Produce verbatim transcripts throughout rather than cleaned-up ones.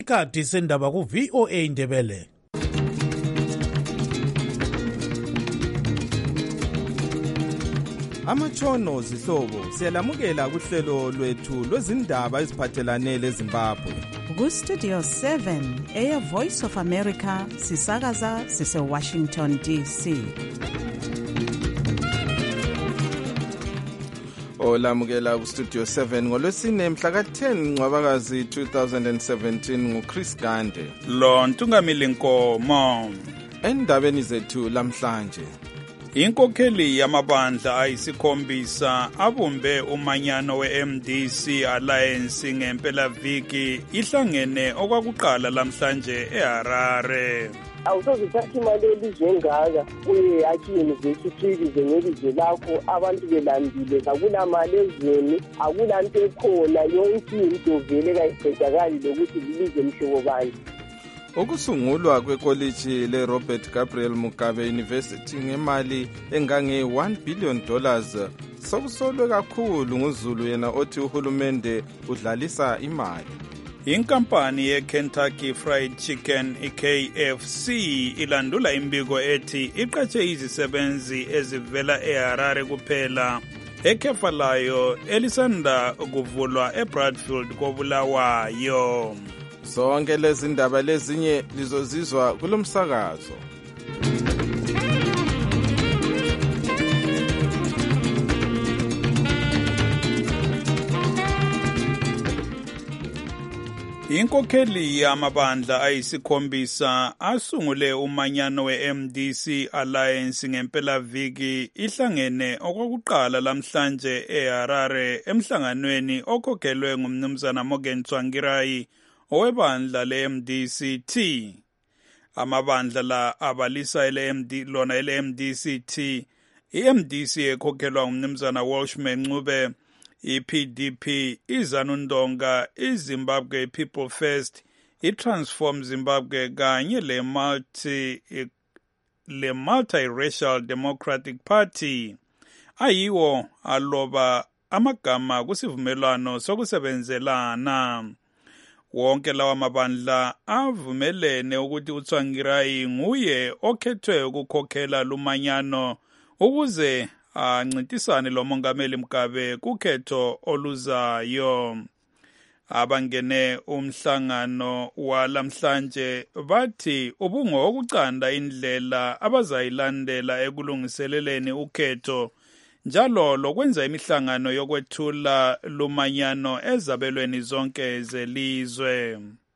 Ikhathi sendaba ku V O A Ndebele. Amatshono zihlobo siyalamukela kuhlelo lwethu lwezindaba eziphathelane leZimbabwe. Ku Studio seven Air Voice of America sisakaza sise Washington D C. Olamukela ku Studio seven ngolwesine mhla ka ten Ncwabakazi two thousand seventeen nguChris Gande. Lo Ntungamili Nkomo. Endabeni zethu lamhlanje. Inkokheli yamabandla ayisikhombisa abumbe umanyano we-M D C Alliance ngempelaviki ihlangene okwakuqala lamhlanje eHarare. Awusozithatha imali elizwe ngaka uye yakhi university lize ngelizwe lakho abantu belambile akulamali ezweni akulanto ekhona yonke into vele kayiqedakali lokuthi lilize mhlobo bani. Ukusungulwa kwekoliji leRobert Gabriel Mugabe University ngemali engange one billion dollars sokusolwe kakhulu nguZulu yena othi uhulumende udlalisa imali. Inkampani ye-Kentucky Fried Chicken i-K F C ilandula imbiko ethi iqatshe izisebenzi ezivela eHarare kuphela ekhefa layo elisanda kuvulwa eBradfield koBulawayo. Zonke lezi ndaba lezinye lizozizwa kulomsakazo. Inkokheli yamabandla ayisikhombisa asungule umanyano we-M D C Alliance ngempelaviki ihlangene okwakuqala lamhlanje eHarare emhlanganweni okhokhelwe ngumnumzana Morgan Tsvangirai owebandla le-M D C T. Amabandla la abalisa ele-M D lona ele-M D C T, i-M D C ekhokhelwa ngumnumzana Welshman Ncube, i-P D P, iZanu Ndonga, iZimbabwe People First, i-Transform Zimbabwe kanye le-multi le multiracial Democratic Party ayiwo aloba amagama kusivumelwano sokusebenzelana. Wonke lawa mabandla avumelene ukuthi uTsvangirai nguye okhethwe ukukhokhela lumanyano ukuze ancintisane lo mongameli Mugabe kukhetho oluzayo. Abangene umhlangano walamhlanje bathi ubungokucanda indlela abazayilandela ekulungiseleleni ukhetho njalo lokwenza imihlangano yokwethula lumanyano ezabelweni zonke zelizwe.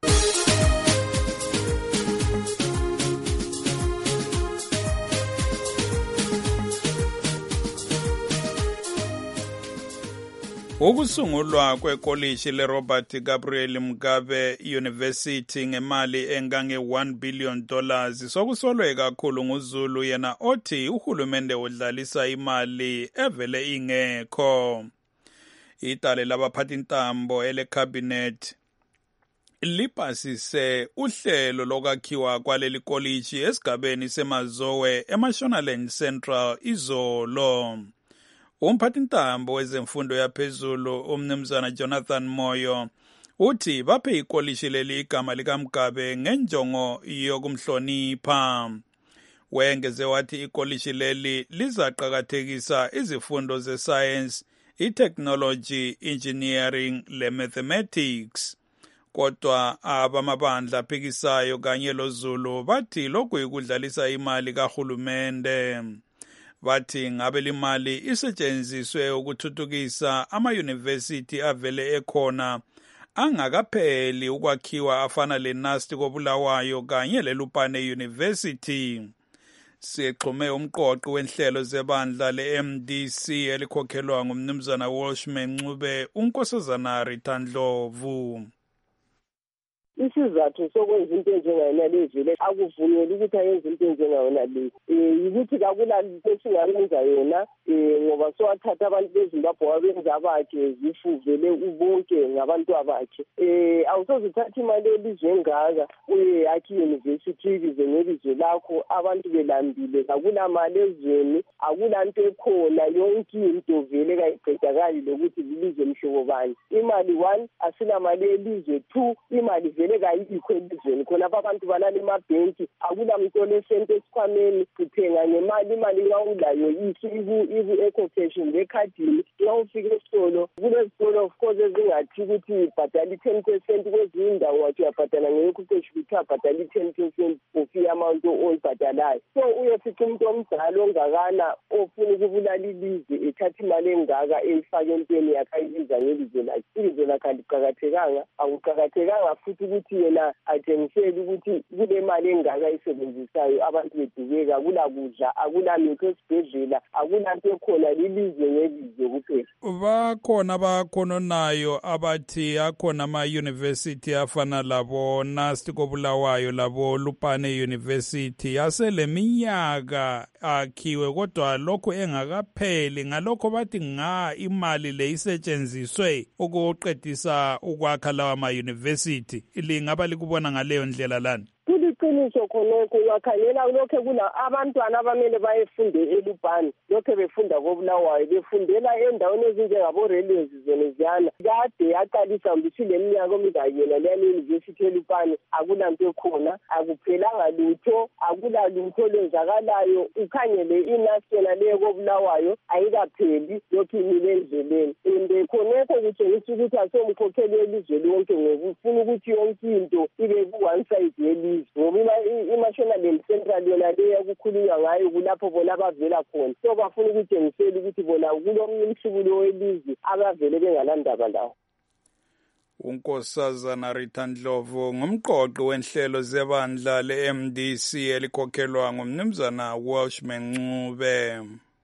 Ukusungulwa kwekoliji leRobert Gabriel Mugabe University ngemali engange one billion dollars sokusolwe kakhulu nguZulu yena othi uhulumende udlalisa imali evele ingekho. Itale labaphathintambo ele-cabinet lipasise uhlelo lokwakhiwa kwaleli koliji esigabeni semazowe eMashonaland Central izolo. Umphathintambo wezemfundo yaphezulu umnumzana Jonathan Moyo uthi baphe ikoliji leli igama likaMugabe ngenjongo yokumhlonipha. Wengeze wathi ikoliji leli lizaqakathekisa izifundo ze-science, i-technology, engineering le-mathematics. Kodwa abamabandla aphikisayo kanye loZulu bathi lokhu ikudlalisa imali kahulumende. Bathi ngabe limali isetshenziswe ukuthuthukisa ama-university avele ekhona angakapheli ukwakhiwa afana le-Nasti koBulawayo kanye leLupane University. Sixhume umqoqi wenhlelo zebandla le-M D C elikhokhelwa ngumnumzana Welshman Ncube uNkosazana Rita Ndlovu. Isizathu sokwenza into enjengayona levile akuvumeli ukuthi ayenze into enjengayona le eh ukuthi akula into esingayenza yona eh ngoba sowathatha abantu beZimbabwe wabenza bakhe zifuvele ubonke ngabantu abakhe eh awusozithatha imali elizwe ngaka uye yakhi university lize ngelizwe lakho abantu belambile akula mali ezweni akulanto ekhona yonke into vele kayiqedakali lokuthi lilize mhlobo bani imali one asina mali elizwe two imali vele kayikho elizweni khonapha abantu balala emabhenki akula muntu olesento esikhwameni sithenga ngemali imali nxa ulayo iku-eco cash ngekhadini nxa ufika esitolo kulezitolo of course ezingathi ukuthi bhadala i-ten percent kwezinye indawo wathi uyabhadala nge-eco cash kuthi abhadala i-ten percent of i-amount oyibhadalayo. So uyefica umuntu omdala ongakana ofuna ukubulala ilizwe ethatha imali engaka eyifake entweni yakhe ayibiza ngelizwe lakhe. Ilizwe lakhe aliqakathekanga, akuqakathekanga futhi ukuthi yena atshengisele ukuthi kule mali engaka ayisebenzisayo abantu bedubeka, akula kudla, akula mithi esibhedlela, akula nto ekhona, lilizwe ngelizwe kuphela. Bakhona abakhononayo abathi akhona ama-university afana labo Nasti koBulawayo labo Lupane University aseleminyaka akhiwe kodwa lokho engakapheli. Ngalokho bathi nga imali le isetshenziswe ukuqedisa ukwakha lawa ma-university. Lingaba likubona ngaleyo ndlela lana? Kuliqiniso khonokho uyakhangela lokho kuna abantwana abamele bayefunde eLupane lokho befunda koBulawayo befundela endaweni ezinjengabo-railways zoneziyana kade yaqalisa mbisile eminyaka omingayena leya university eLupane akulanto ekhona, akuphelanga lutho, akula lutho lwenzakalayo. Ukhangele inational leyo koBulawayo ayikapheli lokho imile endleleni and khonokho kutshengisa ukuthi asomkhokheli welizwe lonke ngoba ufuna ukuthi yonke into ibe ku-one side yelizwe ngoba i-National Central yona leyo kukhulunywa ngayo kulapho bona abavela khona. So bafuna ukutshengisela ukuthi bona kulomnye umhlubulo welizwe abavele bengalandaba lawo. uNkosazana Rita Ndlovu ngumqoqi wenhlelo zebandla le-M D C elikhokhelwa ngumnumzana Welshman Ncube.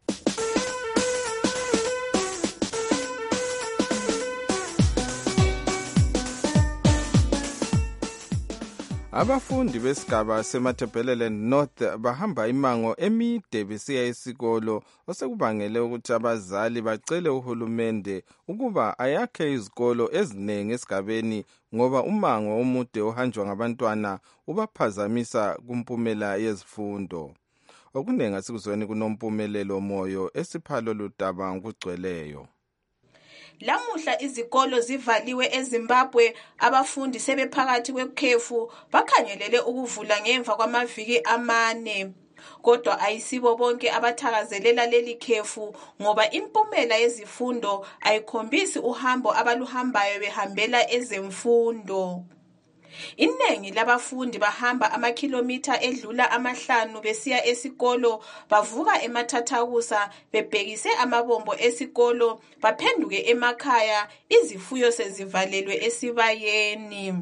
Abafundi besigaba seMatabeleland North bahamba imango emide besiya esikolo osekubangele ukuthi abazali bacele uhulumende ukuba ayakhe izikolo eziningi esigabeni ngoba umango omude ohanjwa ngabantwana ubaphazamisa kumpumela yezifundo. Okunengi asikuzweni kunompumelelo moyo esiphalo ludaba ngugcweleyo. Lamuhla izikolo zivaliwe eZimbabwe, abafundi sebephakathi kwekhefu bakhangelele ukuvula ngemva kwamaviki amane. Kodwa ayisibo bonke abathakazelela leli khefu ngoba impumela yezifundo ayikhombisi uhambo abaluhambayo behambela ezemfundo. Inengi labafundi bahamba amakhilomitha edlula amahlanu besiya esikolo, bavuka emathathakusa bebhekise amabombo esikolo, baphenduke emakhaya izifuyo sezivalelwe esibayeni.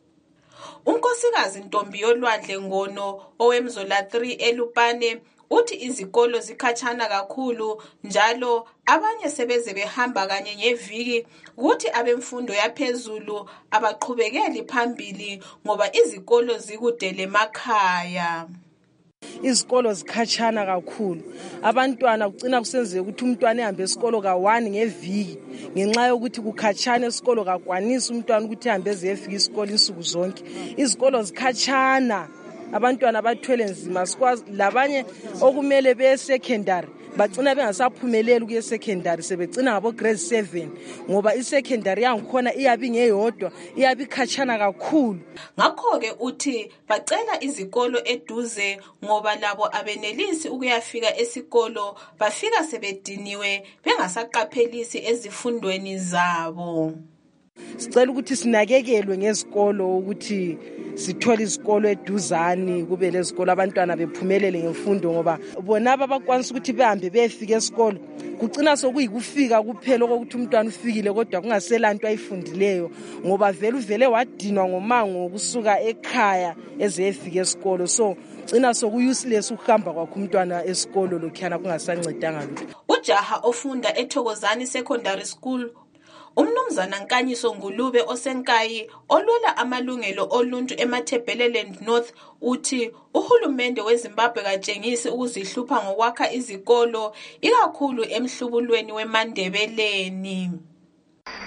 Unkosikazi Ntombi Yolwandle Ngono owemzola three eLupane uthi izikolo zikhatshana kakhulu njalo abanye sebeze behamba kanye ngeviki, kuthi abemfundo yaphezulu abaqhubekeli phambili ngoba izikolo zikudele emakhaya. Izikolo zikhatshana kakhulu, abantwana kucina kusenzeka ukuthi umntwana ehambe esikolo ka-one ngeviki ngenxa yokuthi kukhatshana esikolo kakwanisi umntwana ukuthi ahambe ezefika isikolo insuku zonke. Izikolo zikhatshana, abantwana bathwele nzima, sikwazi labanye okumele beye secondary bacina bengasaphumeleli kuye secondary sebecina ngabo grade seven ngoba i-secondary yangikhona iyabi ngeyodwa, iyabi khatshana kakhulu. Ngakho-ke uthi bacela izikolo eduze ngoba labo abenelisi ukuyafika esikolo, bafika sebediniwe bengasaqaphelisi ezifundweni zabo. Sicela ukuthi sinakekelwe ngezikolo ukuthi sithole izikolo eduzani, kube lezikolo abantwana bephumelele ngemfundo ngoba bona abakwanisa ukuthi behambe befike esikolo kucina sokuyikufika kuphela ukuthi umntwana ufikile kodwa kungaselanto ayifundileyo ngoba vele uvele wadinwa ngomango ukusuka ekhaya ezefika esikolo. So cina sokuuseless ukuhamba kwakhe umntwana esikolo lokhana kungasancedanga lutho. Ujaha ofunda eThokozani Secondary School uMnumzana Nkanyiso Ngulube osenkayi olwela amalungelo oluntu eMatabeleland North uthi uhulumende weZimbabwe katshengisi ukuzihlupha ngokwakha izikolo ikakhulu emhlubulweni weMandebeleni.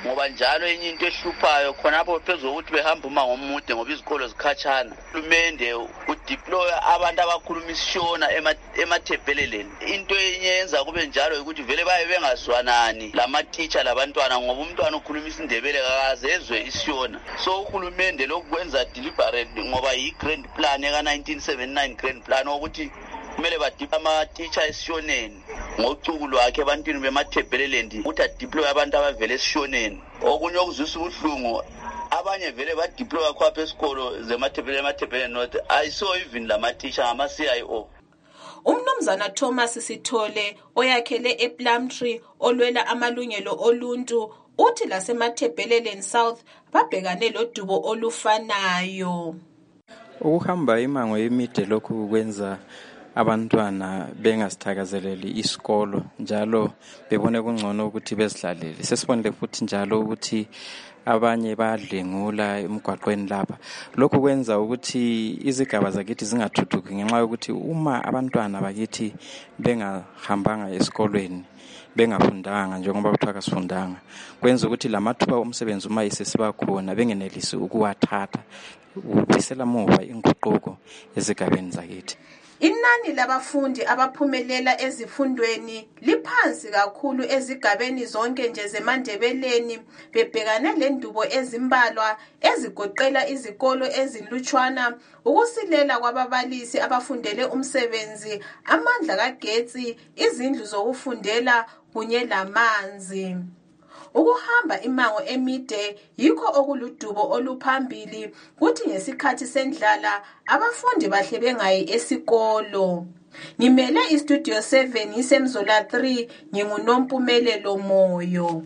ngoba njalo enye into ehluphayo khonapho phezulu ukuthi behamba umango omude ngoba izikolo zikhatshana. Uhulumende udeploya abantu abakhuluma isishona emathebheleleni. Into enye yenza kube njalo ukuthi vele baye bengazwanani lama-teacher labantwana ngoba umntwana ukhuluma isindebele kakazezwe isishona. So uhulumende lokwenza deliberate ngoba yi-grand plan eka nineteen seventy-nine grand plan ukuthi kumele badipha ama-teacher esishoneni ngocuku lwakhe ebantwini bemathebheleleni ukuthi adiploye abantu abavele esishoneni. Okunye okuzwisa ubuhlungu abanye vele badiploya khwapha esikolo zemathebheleleni emathebheleleni not ayiso even lama-teacher ngama-C I O. Umnumzana Thomas Sithole oyakhele ePlumtree olwela amalungelo oluntu uthi lasemathebheleleni South babhekane lodubo olufanayo. Ukuhamba imango emide lokhu kwenza abantwana bengasithakazeleli isikolo njalo bebone kungcono ukuthi bezidlalele. Sesibonile futhi njalo ukuthi abanye bayadlengula emgwaqweni lapha. Lokhu kwenza ukuthi izigaba zakithi zingathuthuki ngenxa yokuthi uma abantwana bakithi bengahambanga esikolweni bengafundanga njengoba kuthiwa kasifundanga kwenza ukuthi lamathuba omsebenzi uma isesiba khona bengenelisi ukuwathatha ubisela muva inguquko ezigabeni zakithi. Inani labafundi abaphumelela ezifundweni liphansi kakhulu ezigabeni zonke nje zeMandebeleni bebhekane lendubo ezimbalwa ezigoqela izikolo ezinlutshwana, ukusilela kwababalisi abafundele umsebenzi, amandla kagetsi, izindlu zokufundela kunye lamanzi. Ukuhamba imango emide yikho okuludubo oluphambili kuthi ngesikhathi sendlala abafundi bahle bengayi esikolo. Ngimele iStudio seven isemzola three nginguNompumelelo Moyo.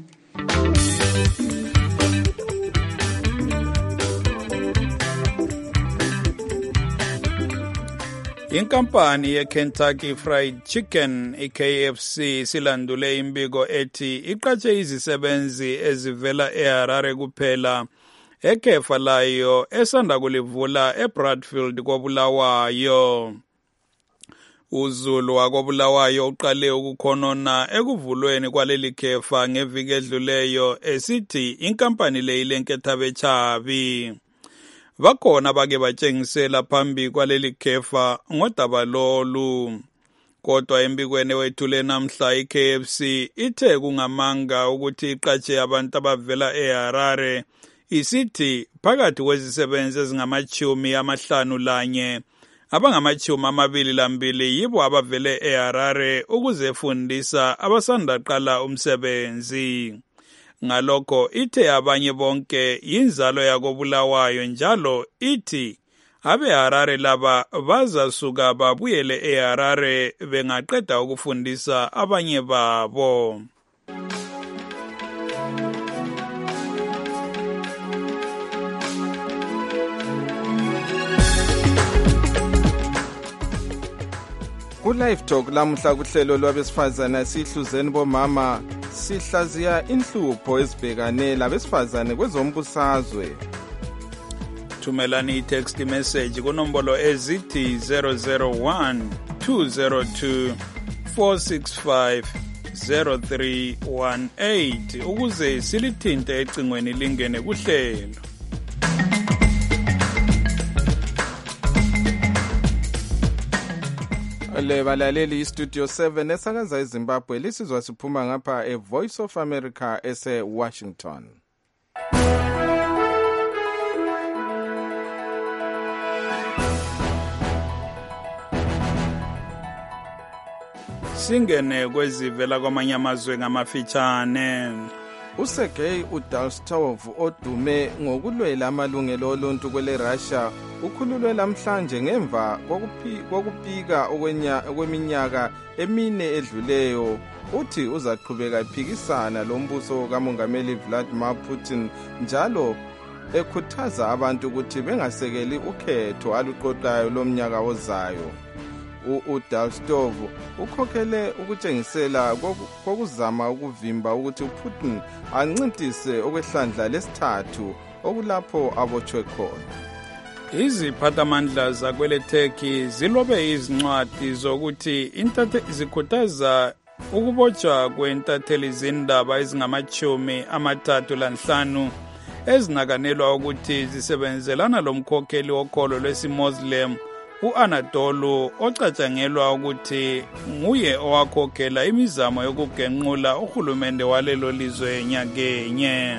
Inkampani ye-Kentucky Fried Chicken, i-K F C, silandule imbiko ethi iqatshe izisebenzi ezivela eHarare kuphela ekhefa layo esanda kulivula eBradfield koBulawayo. UZulu wakoBulawayo uqale ukukhonona ekuvulweni kwaleli khefa ngeviki edluleyo esithi inkampani le ilenketha bechabi. Bakhona bake batshengisela phambi kwaleli khefa ngodaba lolu. Kodwa embikweni wethule namhla i-K F C ithe kungamanga ukuthi iqatshe abantu abavela eHarare isithi phakathi kwezisebenzi ezingamachumi amahlanu lanye abangamachumi amabili lambili yibo abavele eHarare ukuzefundisa abasandaqala umsebenzi. Ngalokho ithe abanye bonke yinzalo yakoBulawayo njalo ithi abeHarare laba bazasuka babuyele eHarare bengaqeda ukufundisa abanye babo. Ku-Live Talk lamuhla kuhlelo lwabesifazana sihluzeni bomama sihlaziya inhlupho ezibhekane labesifazane kwezombusazwe. Thumelani i-text message kunombolo ezithi zero zero one two zero two four six five zero three one eight ukuze silithinte ecingweni lingene kuhlelo. Le balaleli iStudio seven esakaza eZimbabwe lisizwa siphuma ngapha eVoice of America ese Washington. Singene kwezivela kwamanye amazwe ngamafitshane. uSergey Udalstov odume ngokulwela amalungelo oluntu kwele Russia ukhululwe namhlanje ngemva kokupika okweminyaka emine edluleyo. Uthi uzaqhubeka iphikisana lombuso kamongameli Vladimir Putin njalo ekhuthaza abantu ukuthi bengasekeli ukhetho aluqoqayo lomnyaka ozayo. uDalstov ukhokhele ukutshengisela kokuzama ukuvimba ukuthi uPutin ancintise okwehlandla lesithathu okulapho abotshwe khona. Iziphathamandla zakwele Turkey zilobe izincwadi zokuthi intathe zikhuthaza ukubotshwa kwentatheli zindaba ezingamachumi amathathu lanhlanu ezinakanelwa ukuthi zisebenzelana lomkhokheli wokholo lwesimoslem u-Anadolu ocatshangelwa ukuthi nguye owakhokhela imizamo yokugenqula uhulumende walelo lizwe nyakenye.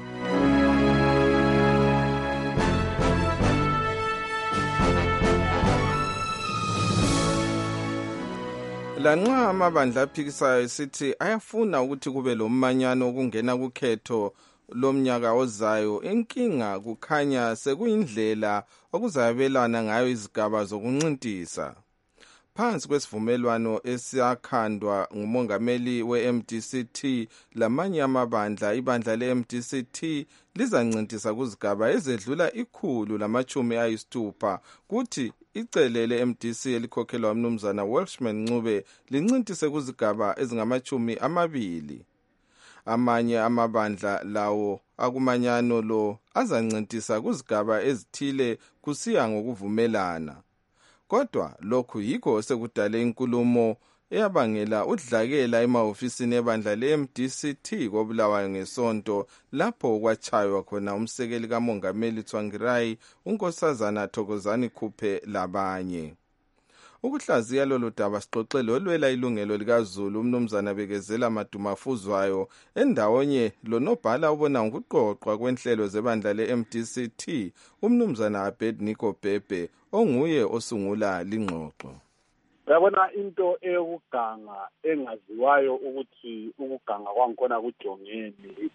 Lanxa amabandla aphikisayo esithi ayafuna ukuthi kube lomanyano okungena kukhetho lomnyaka ozayo, inkinga kukhanya sekuyindlela okuzabelana ngayo izigaba zokuncintisa. Phansi kwesivumelwano esiyakhandwa ngumongameli we-M D C T lamanye amabandla, ibandla le-M D C T lizancintisa kuzigaba ezedlula ikhulu lamachumi ayisithupha, kuthi icele le-M D C elikhokhelwa umnumzana Welshman Ncube lincintise kuzigaba ezingamachumi amabili. Amanye amabandla lawo akumanyano lo azancintisa kuzigaba ezithile kusiya ngokuvumelana. Kodwa lokhu yikho sekudale inkulumo eyabangela udlakela emahofisini ebandla le-M D C T koBulawayo ngesonto, lapho kwachaywa khona umsekeli kamongameli Tsvangirai, unkosazana Thokozani Khuphe labanye. Ukuhlaziya lolu daba sixoxele olwela ilungelo likaZulu umnumzana Bekezela Madumafuzwayo endawonye lonobhala ubona ngokuqoqwa kwenhlelo zebandla le-M D C T umnumzana Abednego Bhebhe onguye osungula lingxoxo. Yabona into eyokuganga engaziwayo ukuthi ukuganga kwankona kujongeni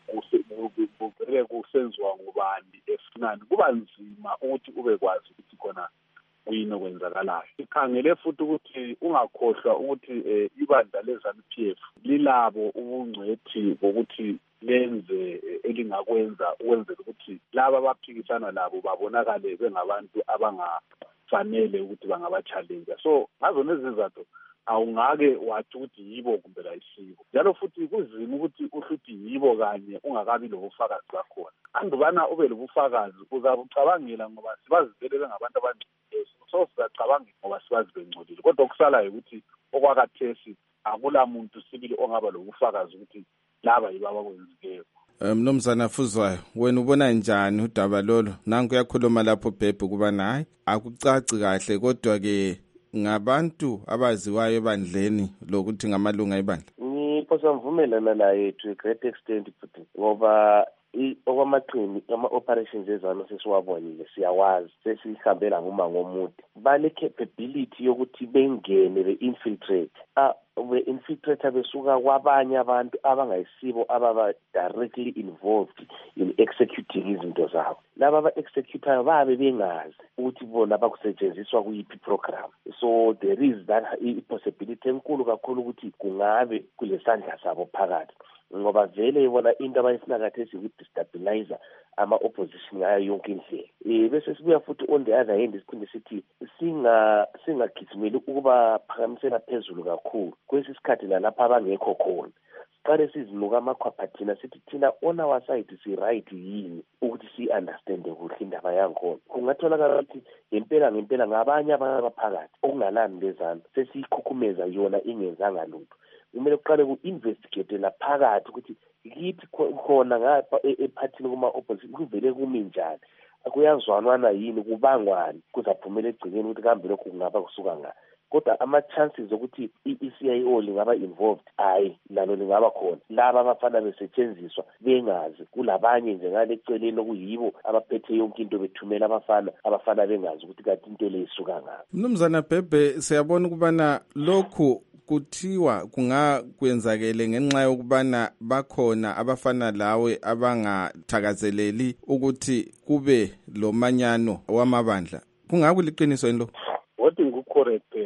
kuvele kusenziwa ngubani efunani, kuba nzima ukuthi ubekwazi ukuthi khona kuyini okwenzakalayo. Sikhangele futhi ukuthi ungakhohlwa ukuthi ibandla le-ZANU P F lilabo ubungcwethi bokuthi lenze elingakwenza ukwenzela ukuthi laba abaphikisana labo babonakale bengabantu abangafanele ukuthi bangaba-challenge. So ngazo nezizathu awungake wathi ukuthi yibo kumbe ayisibo. Njalo futhi kuzima ukuthi uhluthi yibo kanye ungakabi lobufakazi bakhona. Andubana ube lobufakazi uzabucabangela ngoba sibazivele bengabantu abangcwele. So siyacabanga ngoba sibazi bengcolile. Kodwa okusalayo ukuthi okwakathesi akula muntu sibili ongaba lobufakazi ukuthi laba yibo abakwenzikeyo. Mnumzana Fuzwayo, wena ubona njani udaba lolo? Nanku yakhuluma lapho Bhebhe kuba nayi akucaci kahle, kodwa ke ngabantu abaziwayo ebandleni lokuthi ngamalunga ebandla. Ngiphosa mvumelana naye to a great extent futhi ngoba okwamaqini ama-operations ezano sesiwabonile, siyawazi, sesihambela ngumango omude. Bale capability yokuthi bengene be-infiltrate be-infiltrate besuka kwabanye abantu abangayisibo ababa directly involved in executing izinto zabo. Laba aba-executayo babe bengazi ukuthi bona bakusetshenziswa kuyiphi program. So there is that possibility enkulu kakhulu ukuthi kungabe kulesandla sabo phakathi, ngoba vele bona into abayifuna kathesi ukudestabilizer ama-opposition ngayo yonke indlela. Um bese sibuya futhi on the other hand siphinde sithi singa singagijimeli ukuba phakamisela phezulu kakhulu kwesi sikhathi lalapha abangekho khona. Siqale sizinuka amakhwaphathina sithi thina on our side si-right yini ukuthi si-understande kuhle indaba yankhona. Kungatholakala ukuthi ngempela ngempela ngabanye abantu abaphakathi okungalani lezana sesiyikhukhumeza yona ingenzanga lutho. Kumele kuqale ku-investigate laphakathi ukuthi kithi khona ngapha ephathini kuma-opposition kuvele kumi njani, kuyazwanwana yini, kubangwani, kuzaphumela egcineni ukuthi kambe lokhu kungaba kusuka ngani. Kodwa ama-chances ukuthi i-E C I O lingaba involved, hayi lalo lingaba khona. Laba abafana besetshenziswa bengazi, kulabanye nje ngale eceleni okuyibo abaphethe yonke into bethumela abafana abafana bengazi ukuthi kanti into le isuka ngaphi. Mnumzana Bhebhe, siyabona ukubana lokhu kuthiwa kungakwenzakele ngenxa yokubana bakhona abafana lawe abangathakazeleli ukuthi kube lo manyano wamabandla. Kungakuliqiniso yini lo? What ngucorrect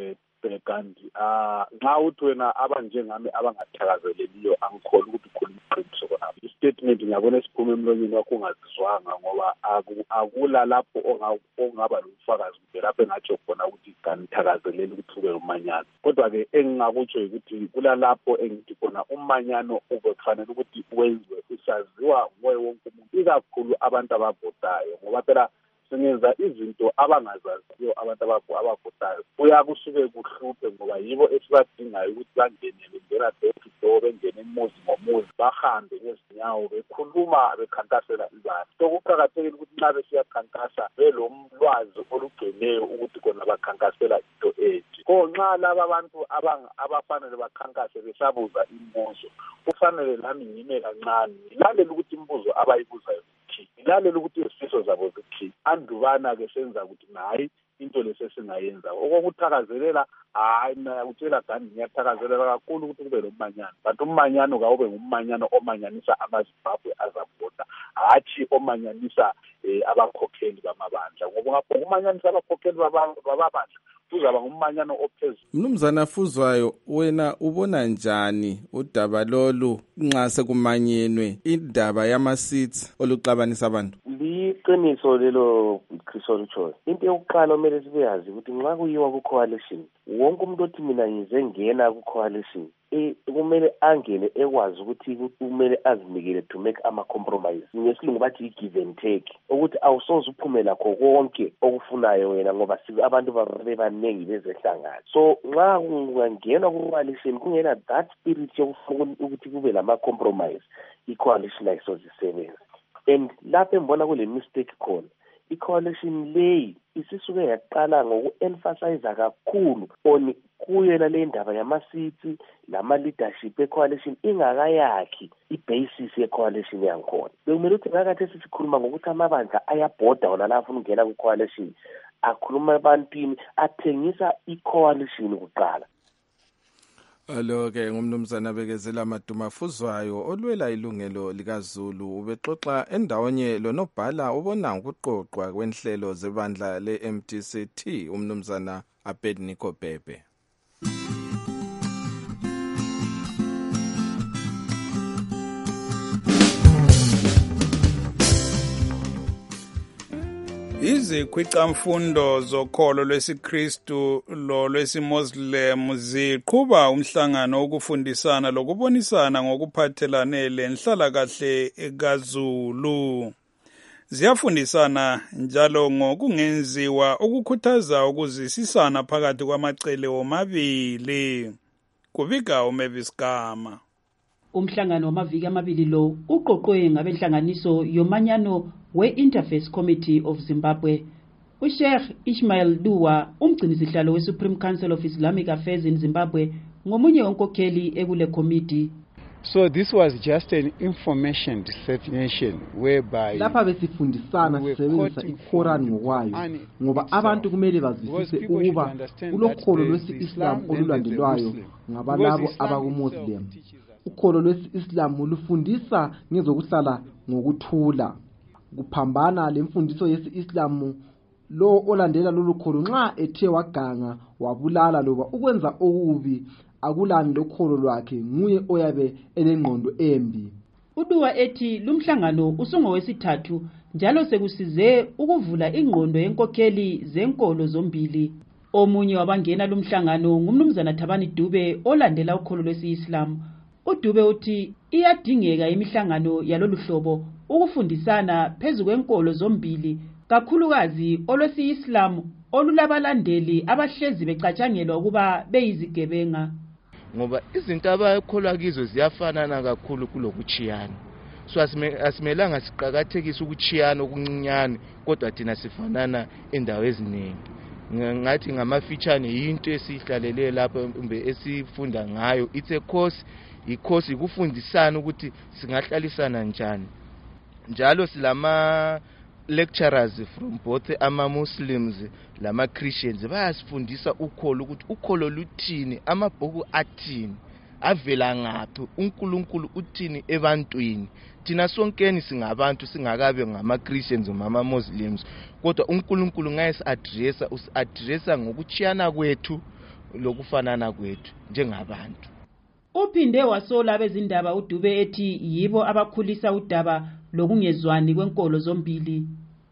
kanti ah nxa uthi wena abanjengami abangathakazeleliyo angikholwa ukuthi khona iqiniso khona. I-statement ngiyabona siphuma emlonyeni wakho ungazizwanga ngoba akula lapho ongaba lobufakazi ukuthi lapho engatsho khona ukuthi kanithakazeleli ukuthi kube umanyano. Kodwa-ke engingakutsho ukuthi kula lapho engithi khona umanyano uzokufanele ukuthi wenziwe usaziwa nguye wonke umuntu, ikakhulu abantu abavotayo, ngoba phela singenza izinto abangazaziyo abantu abavotayo. Kuyakusuke kuhluphe ngoba yibo esibadingayo ukuthi bangenele ngena door to door, bengene umuzi ngomuzi, bahambe ngezinyawo bekhuluma bekhankasela izansi. So kuqakathekile ukuthi nxa besiyakhankasa belolwazi olugcweleyo ukuthi kona bakhankasela into ethi. Ko nxa laba abantu abafanele bakhankase besabuza imibuzo, kufanele nami ngime kancane ngilalele ukuthi imibuzo abayibuzayo ukuthi ngilalele ukuthi izifiso zabo zithi andubana ke senza ukuthi hayi into lesesingayenza okukuthakazelela. Hayi mina utshela Gandhi ngiyathakazelela kakhulu ukuthi kube lomanyano, but umanyano kawube ngumanyano omanyanisa amaZimbabwe azavota, hathi omanyanisa abakhokheli bamabandla, ngoba ngapho umanyanisa abakhokheli bababandla kuzaba ngumanyano ophezulu. Mnumzana Fuzwayo, wena ubona njani udaba lolu nxa sekumanyenwe indaba yama-seats oluxabanisa abantu? Liqiniso lelo Chris Oluchoyo. Into yokuqala omele sibeyazi ukuthi nxa kuyiwa ku-coalition, wonke umuntu othi mina ngize ngena ku-coalition eh kumele angene ekwazi ukuthi kumele azinikele to make ama-compromise. Ngesilungu bathi i-give and take, ukuthi awusoze uphume lakho konke okufunayo wena ngoba abantu babe baningi bezehlangana. So nxa kungangenwa ku-coalition kungena that spirit yokufuna ukuthi kube lama-compromise, i-coalition ayisoze isebenze. And lapho engibona kule mistake khona, i-coalition leyi isisuke yaqala ngoku-emphasize kakhulu on kuyena le ndaba yama-seats lama-leadership e-coalition ingakayakhi i-basis ye-coalition yankhona. Bekumele ukuthi ngakathi sisikhuluma ngokuthi amabandla ayabhoda wona la afuna ukungena ku-coalition, akhuluma ebantwini, athengisa i-coalition kuqala. Alo-ke ngumnumzana Bekezela Maduma Fuzwayo olwela ilungelo likaZulu, ubexoxa endawonye lonobhala ubona ukuqoqwa kwenhlelo zebandla le-M D C T umnumzana Abednego Bhebhe. Izikhwicamfundo zokholo lwesiKristu lo lwesiMuslim ziqhuba umhlangano ukufundisana lokubonisana ngokuphathelane lenhlalakahle kaZulu. Ziyafundisana njalo ngokungenziwa ukukhuthaza ukuzwisisana phakathi kwamacele omabili. Kubika uMavis Gama. Umhlangano wamaviki amabili lo uqoqwe ngabenhlanganiso yomanyano we-Interface Committee of Zimbabwe. USheikh Ismail Duwa, umgcinisihlalo we-Supreme Council of Islamic Affairs in Zimbabwe, ngomunye onkokheli ekule committee. So this was just an information dissemination whereby lapha besifundisana sisebenzisa iQuran ngokwayo ngoba abantu kumele bazwisise ukuba kulokholo lwesi-Islam olulandelwayo ngabalabo abakumuslim. Ukholo lwesi-Islam lufundisa ngezokuhlala ngokuthula, kuphambana lemfundiso yesi-Islam. Lo olandela lolu kholo nxa ethe waganga wabulala loba ukwenza okubi akulani lokholo lwakhe nguye oyabe elengqondo embi. Uduwa ethi lumhlangano usungowesithathu njalo sekusize ukuvula ingqondo yenkokheli zenkolo zombili. Omunye wabangena lumhlangano ngumnumzana Thabani Dube olandela ukholo lwesi-Islam. UDube uthi iyadingeka imihlangano yalolu hlobo ukufundisana phezu kwenkolo zombili, kakhulukazi olwesi-Islam olulabalandeli abahlezi becatshangelwa ukuba beyizigebenga. Ngoba izinto abakholwa kizo ziyafanana kakhulu kulokuchiyana. So asimelanga siqhakathekise ukuchiyana okuncinyane, kodwa thina sifanana endawo eziningi. Ngathi ngamafitshane into esihlalele lapha kumbe esifunda ngayo, it's a course, i-course ikufundisana ukuthi singahlalisana njani. Njalo silama lecturers from both ama-Muslims lama-Christians bayasifundisa ukholo ukuthi ukholo luthini, amabhuku athini, avela ngaphi, uNkulunkulu uthini ebantwini. Thina sonkeni singabantu singakabe ngama-Christians ngama-Muslims, kodwa uNkulunkulu ngayesi-addressa usi-addressa ngokuchiyana kwethu lokufanana kwethu njengabantu. Uphinde wasola abezindaba uDube ethi yibo abakhulisa udaba lokungezwani kwenkolo zombili.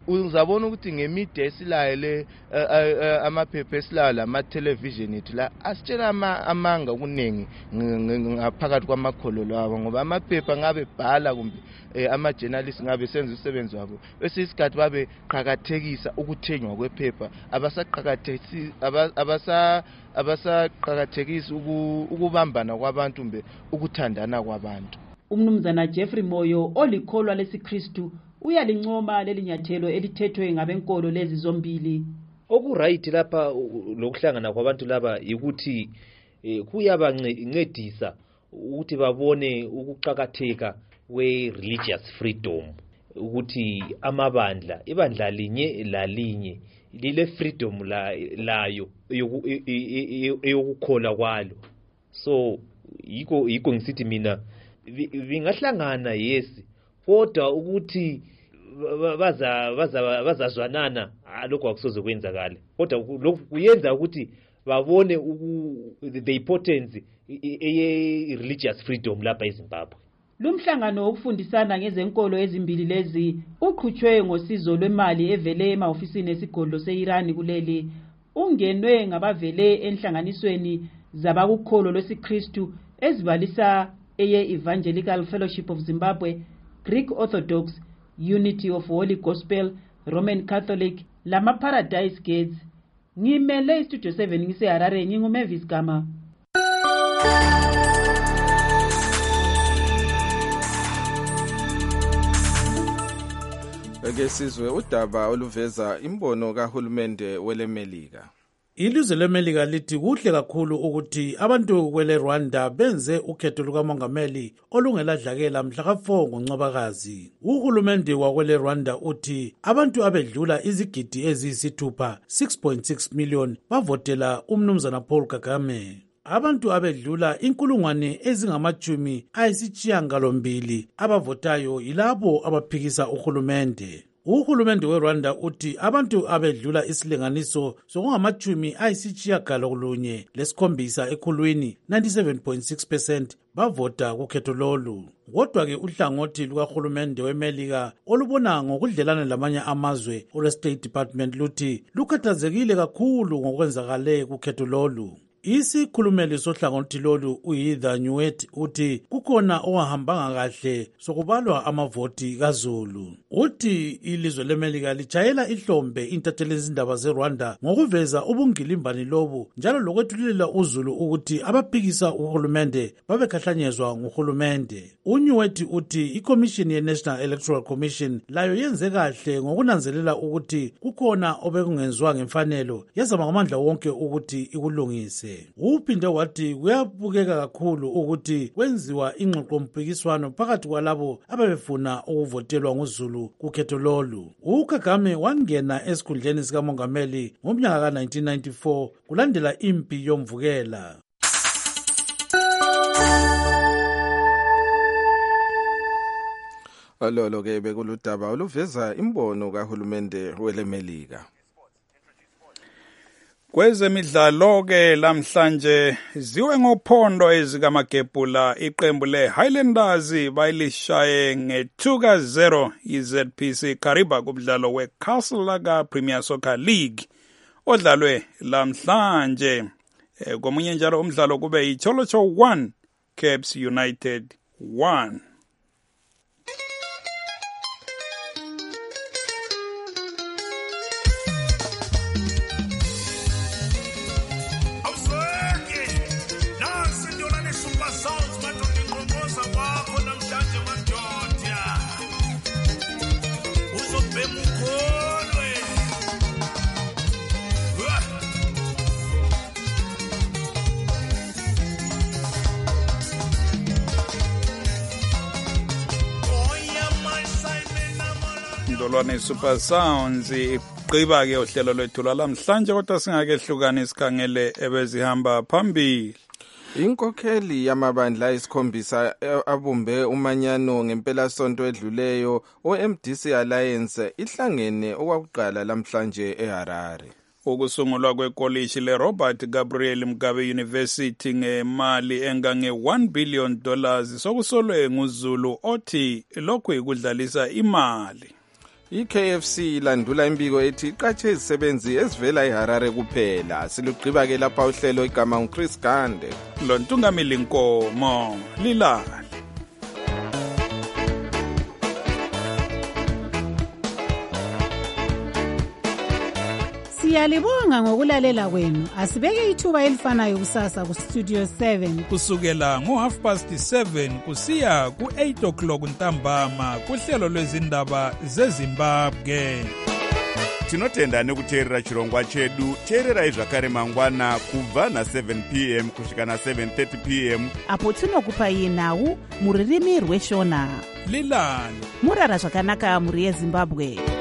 uzabona ukuthi ngemedia esilayo le amaphepha esilayo lama television ethu la asitshela amanga kuningi ngaphakathi kwamakhololo abo ngoba amaphepha ngabe bhala kumbe ama journalists ngabe senza umsebenzi wabo bese isikhathi babe qhakathekisa ukuthenywa kwephepha abasaqhakathekisi abasa abasaqhakathekisa ukubambana kwabantu mbe ukuthandana kwabantu. Umnumzana Jeffrey Moyo olikholwa lesiKristu uyalincoma lelinyathelo elithethwe ngabenkolo lezi zombili. Okuright lapha lokuhlangana kwabantu laba ukuthi kuyabancedisa ukuthi babone ukuqhakatheka we religious freedom, ukuthi amabandla ibandla linye lalinye lile freedom la layo eyokukhola kwalo. So yiko yiko ngisithi mina vingahlangana yes kodwa ukuthi baza baza bazazwanana lokho akusoze kwenzakala, kodwa lokho kuyenza ukuthi babone the importance eye religious freedom lapha eZimbabwe. Lumhlangano ukufundisana ngezenkolo ezimbili lezi uqhutshwe ngosizo lwemali evele emahofisini esigodlo seIran kuleli, ungenwe ngabavele enhlanganisweni zabakukholo lwesiKristu ezibalisa eye Evangelical Fellowship of Zimbabwe, Greek Orthodox, Unity of Holy Gospel, Roman Catholic, lama Paradise Gates. Ngimele Studio seven ngise Harare, nginguMavis Gama. Ake sizwe udaba oluveza imbono kahulumende welemelika. Ilizwe leMelika lithi kuhle kakhulu ukuthi abantu kwele Rwanda benze ukhetho lukamongameli olungeladlakela mhla ka four ngoNcwabakazi. Uhulumende wakwele Rwanda uthi abantu abedlula izigidi eziyisithupha six point six million bavotela umnumzana Paul Kagame. Abantu abedlula inkulungwane ezingamachumi ayisishiyagalombili abavotayo yilabo abaphikisa uhulumende. Uhulumende weRwanda uthi abantu abedlula isilinganiso sokungamachumi ayisishiyagalolunye lesikhombisa ekhulwini ninety-seven point six percent bavota kukhetho lolu. Kodwa ke uhlangothi lukahulumende weMelika olubona ngokudlelana lamanye amazwe olwe-State Department luthi lukhathazekile kakhulu ngokwenzakale kukhetho lolu. Isikhulumeli sohlangothi lolu uHeather Nauert uthi kukhona owahambanga kahle sokubalwa amavoti kaZulu. Uthi ilizwe leMelika lijayela ihlombe intatheli izindaba zeRwanda ngokuveza ubungilimbani lobu njalo lokwethulela uZulu ukuthi abaphikisa uhulumende babekhahlanyezwa nguhulumende. uNauert uthi iCommission ye-National Electoral Commission layo yenze kahle ngokunanzelela ukuthi kukhona obekungenziwa ngemfanelo yazama ngamandla wonke ukuthi ikulungise. Uphinde wathi kuyabukeka kakhulu ukuthi kwenziwa ingxoxo mpikiswano phakathi kwalabo ababefuna ukuvotelwa nguZulu kukhetho lolu. uKagame wangena esikhundleni sikamongameli ngomnyaka ka nineteen ninety-four kulandela impi yomvukela. Alolo ke bekuludaba oluveza imbono kahulumende welemelika. Kwezemidlalo ke lamhlanje ziwe ngophondo ezikamagebhula iqembu leHighlanders bayilishaye nge-two to zero iZ P C Kariba kumdlalo weCastle Lager Premier Soccer League odlalwe lamhlanje. E, komunye njalo umdlalo kube iCholocho one Caps United one. Ndolwane Super Sounds iqiba ke uhlelo lwethu lamhlanje kodwa singake hlukane isikhangele ebezihamba phambili. Inkokheli yamabandla isikhombisa abumbe umanyano ngempela sonto edluleyo o-M D C Alliance ihlangene okwakuqala lamhlanje eHarare. Ukusungulwa kwekoliji leRobert Gabriel Mugabe University ngemali engange one billion dollars sokusolwe nguZulu othi lokhu ikudlalisa imali. I-K F C ilandula imbiko ethi iqatshe izisebenzi ezivela eHarare kuphela. Silugqiba-ke lapha uhlelo igama uChris Gande. Lo Ntungamili Nkomo lilala. Siyalibonga ngokulalela kwenu. Asibeke ithuba elifanayo kusasa ku Studio seven kusukela ngo half past seven kusiya ku eight o'clock ntambama kuhlelo lwezindaba zeZimbabwe. Tinotenda nekuteerera chirongwa chedu. Teererai zvakare mangwana kubva na seven p m kusvika na seven thirty p m apo tinokupa nhau muririmi rweshona. Lilani murara zvakanaka muri yeZimbabwe.